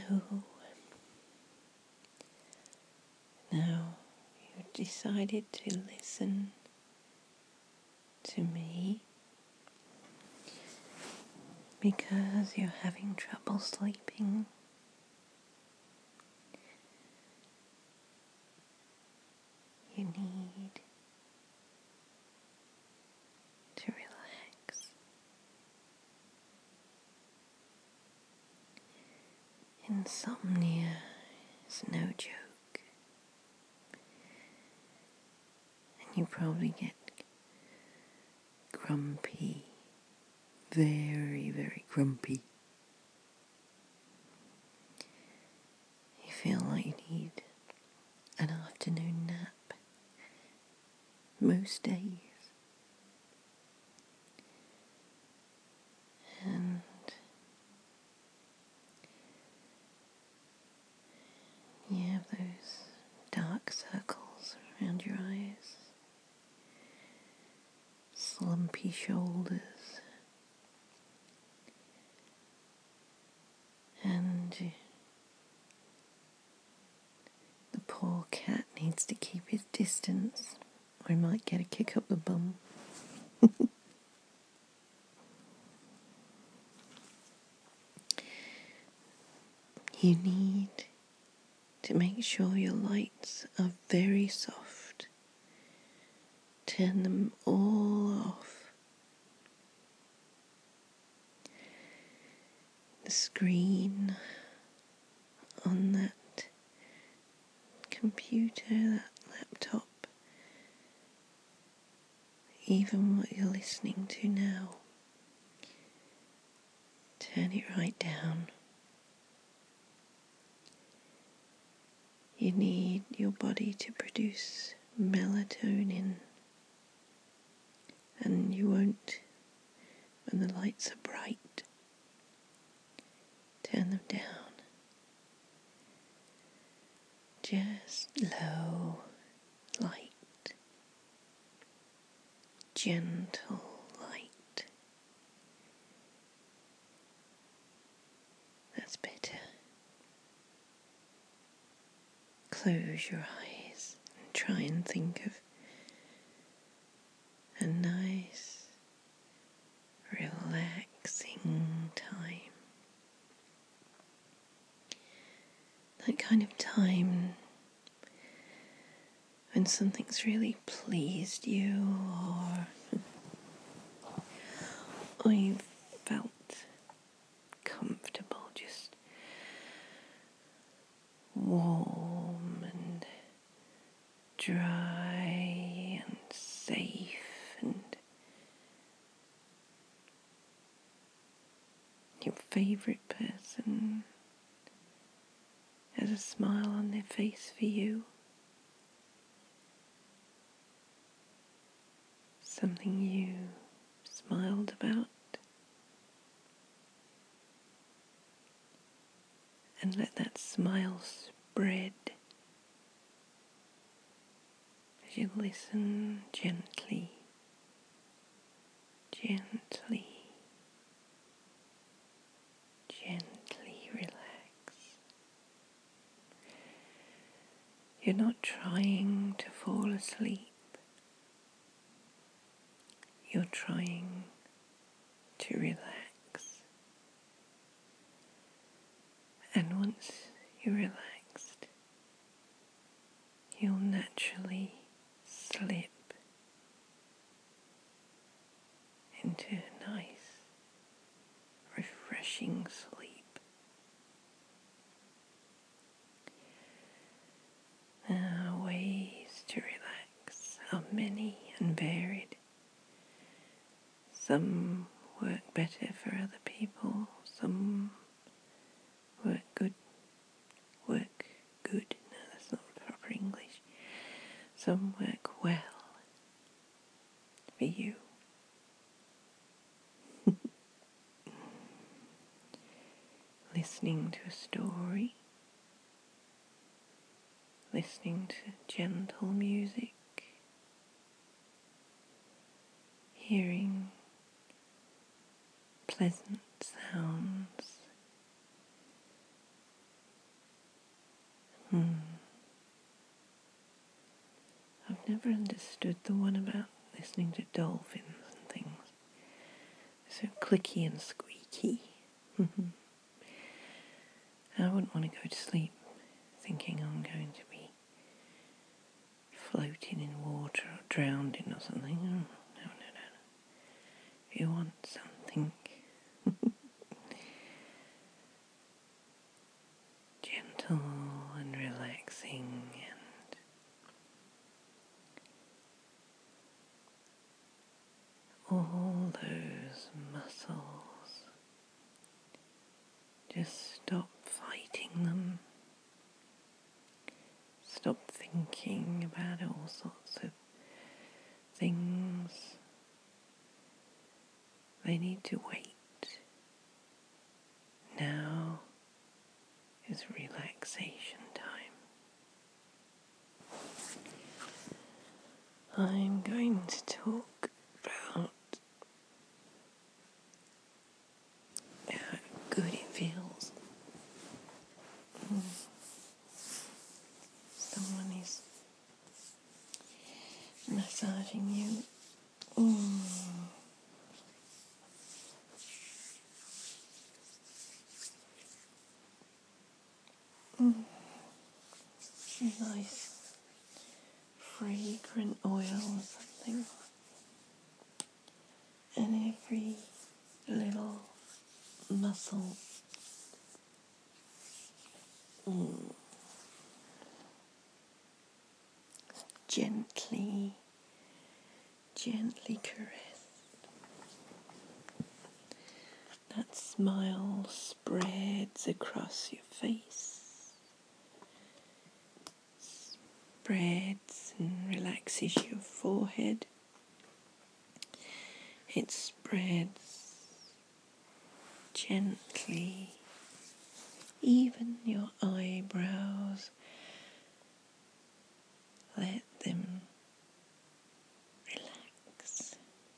So, now you've decided to listen to me because you're having trouble sleeping. You need to relax. Insomnia is no joke, and you probably get grumpy, very, very grumpy. You feel like you need an afternoon nap most days. And you have those dark circles around your eyes, slumpy shoulders, and the poor cat needs to keep his distance or he might get a kick up the bum. You need to make sure your lights are very soft. Turn them all off. The screen on that computer, that laptop, even what you're listening to now, turn it right down. You need your body to produce melatonin, and you won't when the lights are bright. Turn them down. Just low light, gentle light. That's better. Close your eyes and try and think of a nice, relaxing time. That kind of time when something's really pleased you, or you've felt comfortable, just warm and dry and safe, and your favourite person has a smile on their face for you. Something you smiled about. And let that smile spread as you listen gently, gently, gently relax. You're not trying to fall asleep. You're trying to relax. And once you're relaxed, you'll naturally slip into a nice, refreshing sleep. Ways to relax are many and varied. Some work better for other people, some work good. No, that's not proper English. Some work well for you. Listening to a story, listening to gentle music, hearing pleasant sounds, never understood the one about listening to dolphins and things. So clicky and squeaky. I wouldn't want to go to sleep thinking I'm going to be floating in water or drowning or something. Oh, no. If you want something gentle and relaxing and all those muscles, just stop fighting them. Stop thinking about all sorts of things. They need to wait. Now is relaxation time. I'm going to talk about how good it feels. Someone is massaging you. Nice fragrant oil or something. And every little muscle gently caressed. That smile spreads across your face, spreads and relaxes your forehead. It spreads gently, even your eyebrows. Let them relax.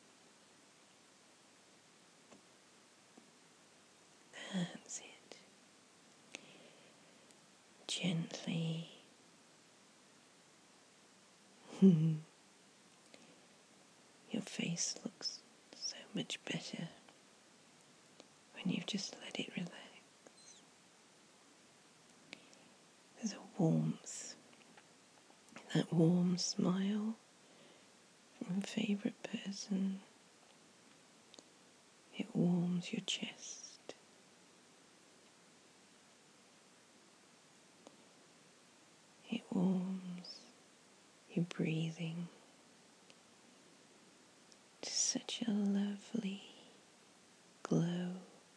That's it. Gently. Your face looks so much better when you've just let it relax. There's a warmth, that warm smile from a favourite person. It warms your chest. It warms your breathing to such a lovely glow,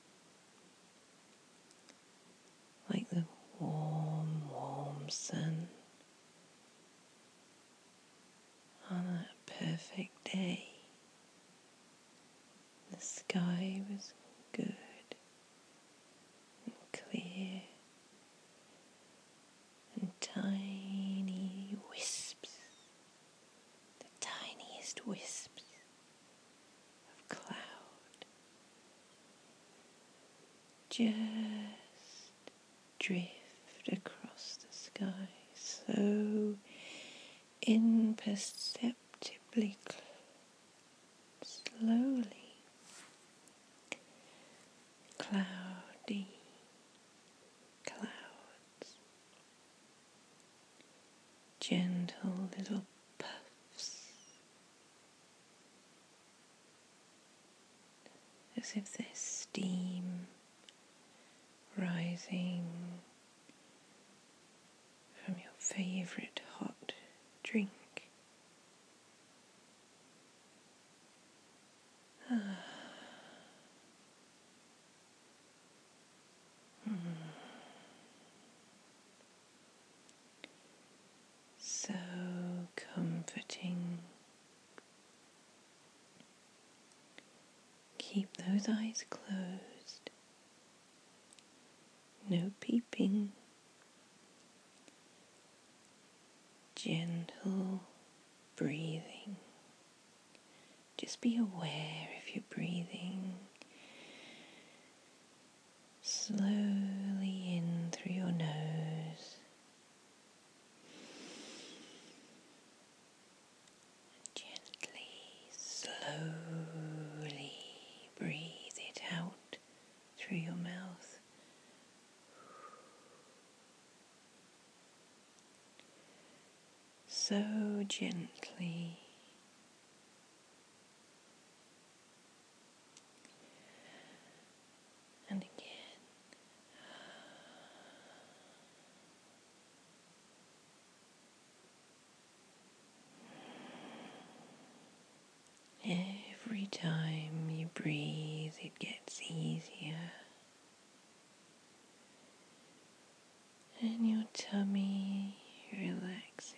like the warm, warm sun on a perfect day. The sky was good and clear, and tiny wisps, the tiniest wisps of cloud, just drift across the sky so imperceptibly, slowly. Cloudy clouds, gentle little puffs, as if there's steam rising from your favourite hot drink. So comforting. Keep those eyes closed. No peeping. Gentle breathing. Just be aware if you're breathing slowly in through your nose through your mouth. So gently. And again. Every time you breathe, it gets easier. And your tummy relaxes.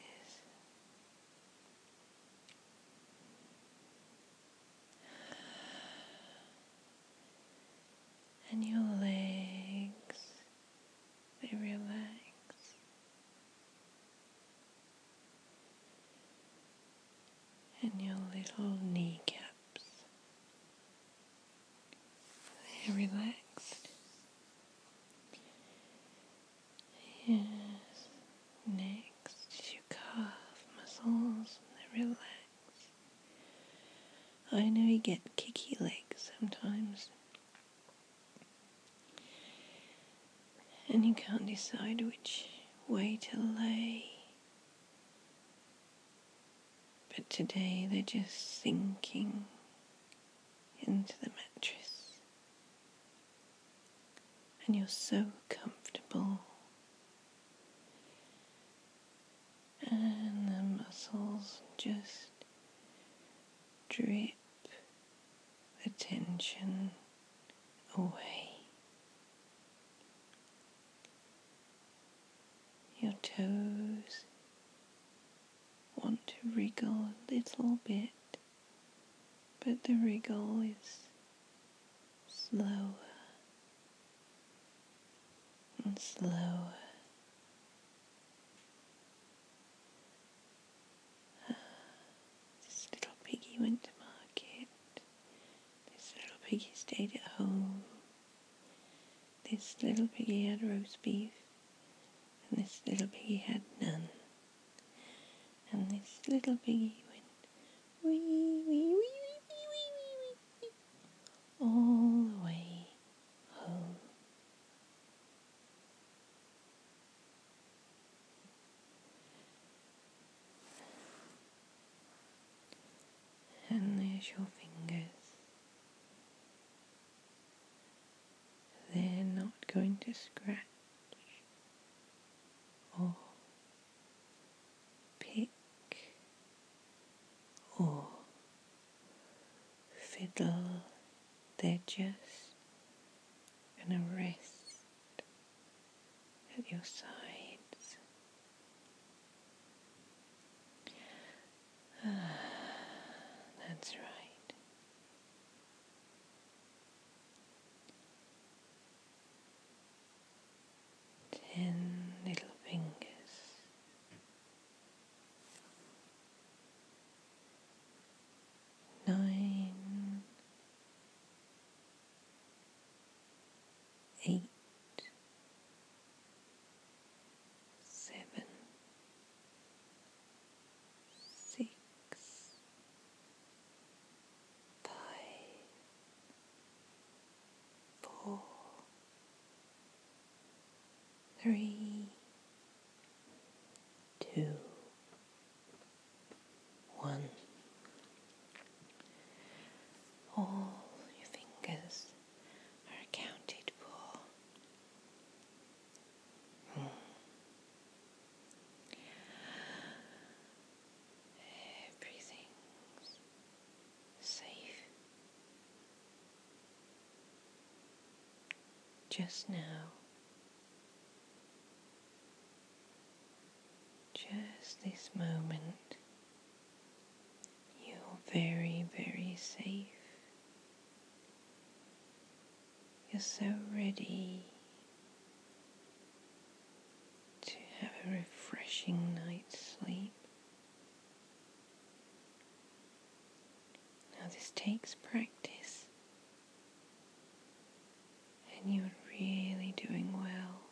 And your legs, they relax. And your little kneecaps, they're relaxed. Yes. Next is your calf muscles, and they relax. I know you get kicky legs sometimes. And you can't decide which way to lay. But today they're just sinking into the mattress. And you're so comfortable. And the muscles just drip the tension away. Your toes want to wriggle a little bit, but the wriggle is slower and slower. This little piggy went to market. This little piggy stayed at home. This little piggy had roast beef. And this little piggy had none. And this little piggy went wee, wee, wee, wee, wee, wee, wee, wee, all the way home. And there's your fingers. They're not going to scratch or pick or fiddle. They're just going to rest at your sides. That's right. 10 little fingers. 9, 8, 7, 6, 5, 4, 3, 2, 1. All your fingers are accounted for. Everything's safe. Just now, just this moment, you're very, very safe. You're so ready to have a refreshing night's sleep. Now this takes practice, and you're really doing well.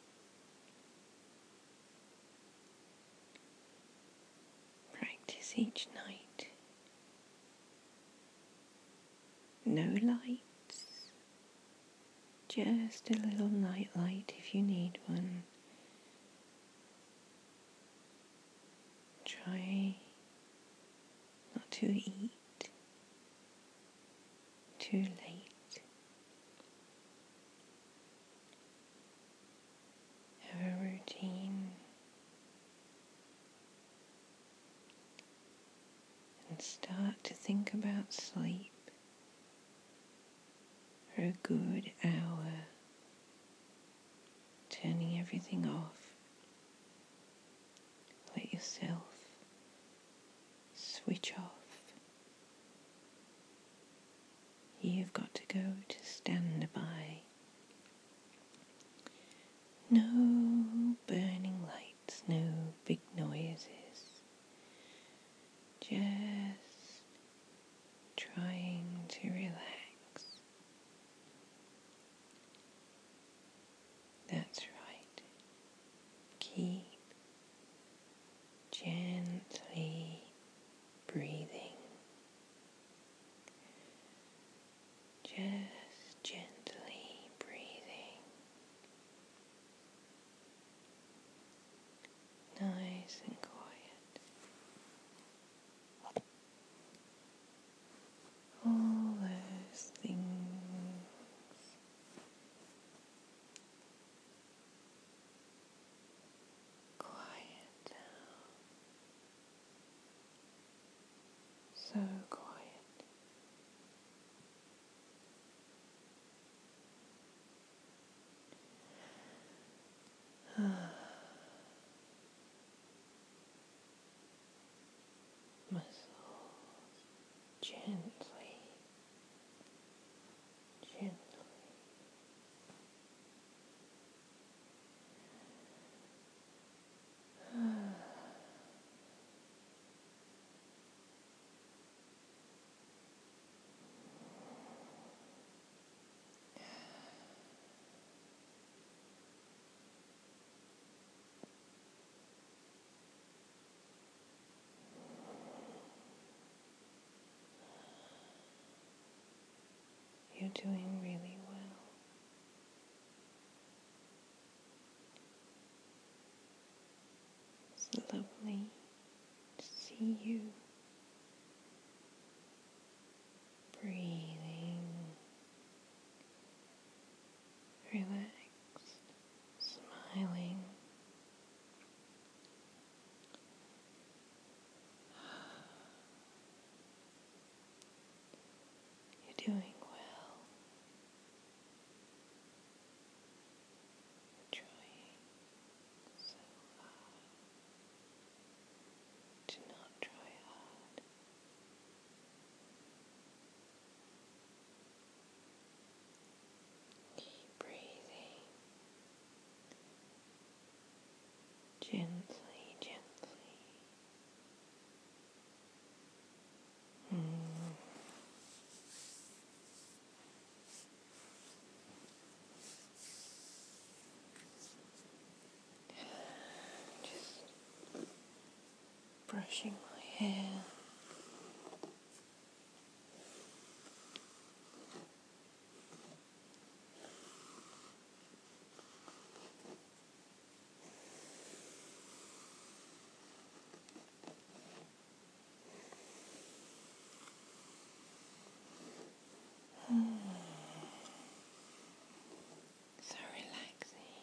Practice each night. No lights, Just a little night light if you need one. Try not to eat too late. Have a routine and start to think about sleep for a good hour, turning everything off. Let yourself switch off. You've got to go to standby. No burning lights, no big noises. Just trying to relax. That's right. Keep gently breathing. Just gently breathing. Nice and quiet. All those things quiet down. So quiet. Muscles gently, gently. You're doing really well. It's lovely to see you breathing, relaxed, smiling. You're doing well. You're trying so hard to not try hard. Keep breathing gently, gently. Just brushing my hair. So relaxing.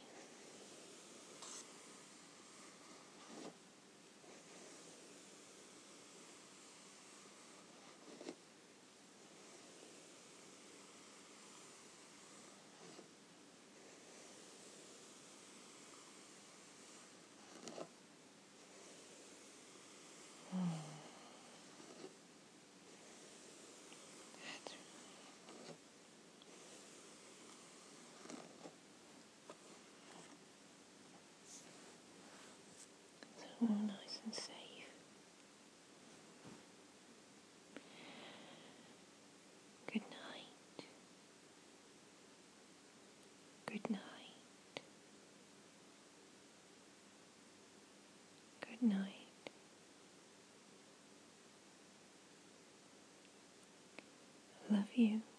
That's so nice and safe. Good night. Good night. Good night. Love you.